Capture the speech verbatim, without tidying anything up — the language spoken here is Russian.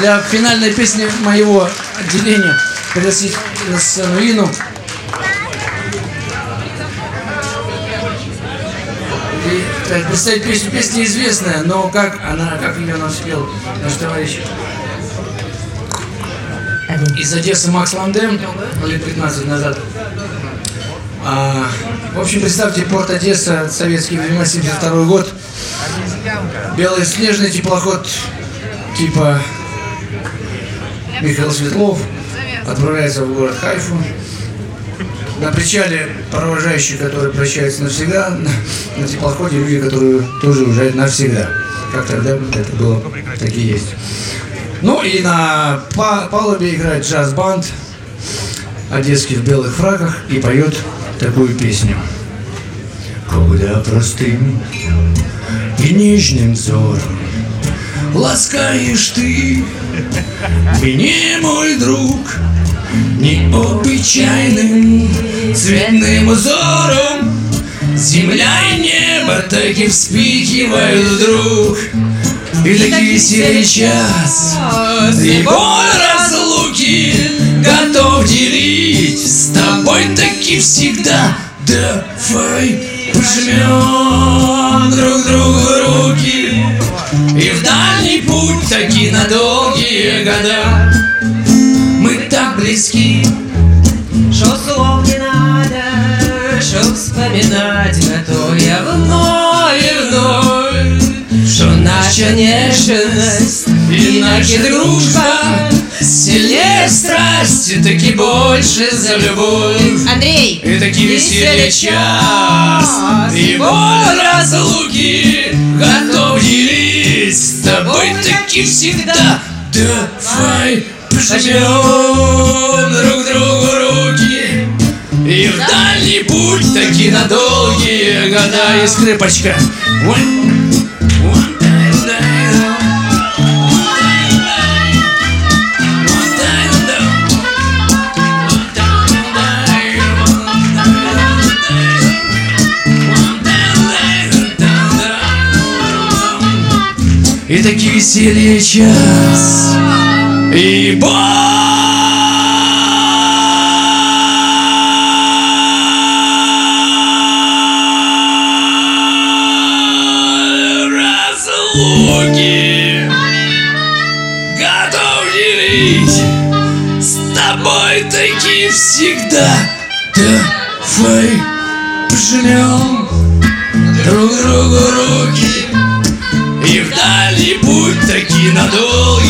для финальной песни моего отделения пригласить на сцену Ину. И так, представить песню. Песня известная, но как она, как ее нам спел наш товарищ из Одессы Макс Ландем лет пятнадцать назад. А, в общем, представьте, порт Одесса, советские времена, семьдесят второй год. Белый снежный теплоход типа Михаил Светлов отправляется в город Хайфу. На причале провожающие, которые прощаются навсегда, на, на теплоходе люди, которые тоже уезжают навсегда. Как тогда это было, так и есть. Ну и на палубе играет джаз-банд, одесский в белых фраках, и поет такую песню. Когда простым и нежным взором ласкаешь ты меня, мой друг, необычайным цветным узором, земля и небо так и вспыхивают вдруг. И такие веселье час, и боль разлуки готов делить с тобой таки всегда. Давай пожмем друг другу руки и в дальний путь таки на долгие года. Мы так близки, что слов не надо, чтоб вспоминать на то я вновь и вновь, что наша нежность и наша дружба сильнее страсти, таки больше за любовь. Андрей! И таки веселье час, и боль разлуки готов делить с тобой таки всегда. Давай пожмем друг другу руки и в дальний путь таки на долгие года. И скрипочка. И таки веселье час, и боль разлуки готов делить с тобой таки всегда. Давай пожмем друг другу руки и в дальний путь таки надолго